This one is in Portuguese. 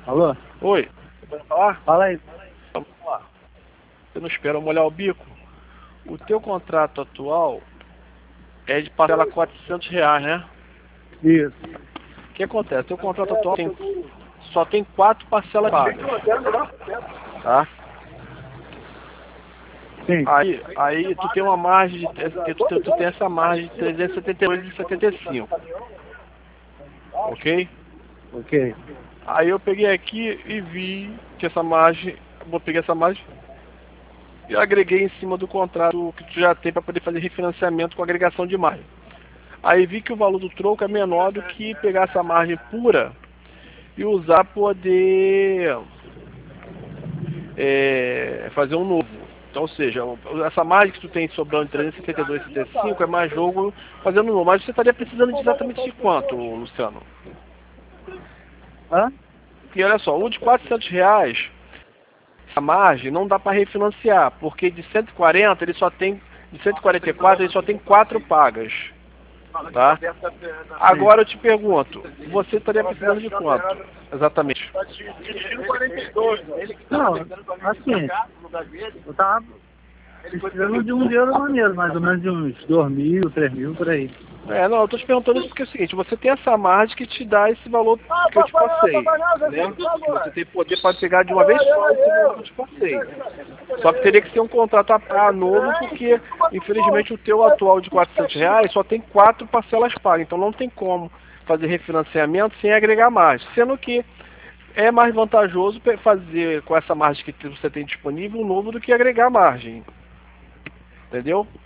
Alô? Oi, pode falar? Fala aí. Vamos lá. Você não espera molhar o bico? O teu contrato atual é de parcela R$ 400, né? Isso. O que acontece? Teu contrato atual só tem 4 parcelas pagas, tá? Sim. Aí tu tem uma margem tu tem essa margem de 372,75, ok? Ok. Aí eu peguei aqui e vi que essa margem, vou pegar essa margem e agreguei em cima do contrato que tu já tem para poder fazer refinanciamento com agregação de margem. Aí vi que o valor do troco é menor do que pegar essa margem pura e usar para poder fazer um novo. Então, ou seja, essa margem que tu tem sobrando de 372,75 é mais jogo fazendo novo. Mas você estaria precisando de exatamente de quanto, Luciano? Hã? E olha só, um de R$ 400, a margem não dá para refinanciar, porque de 140 ele só tem, de 144 ele só tem 4 pagas, tá? Agora eu te pergunto, você estaria precisando de quanto? Exatamente. Não, assim, eu tava precisando de um dinheiro maneiro, mais ou menos de uns 2.000, 3.000, por aí. Não, eu tô te perguntando isso porque é o seguinte, você tem essa margem que te dá esse valor que eu te passei, né? Você tem poder para pegar de uma vez só esse valor que eu te passei. Só que teria que ser um contrato a novo, porque infelizmente o teu atual de R$ 400 só tem 4 parcelas pagas, então não tem como fazer refinanciamento sem agregar mais, sendo que é mais vantajoso fazer com essa margem que você tem disponível um novo do que agregar margem, entendeu?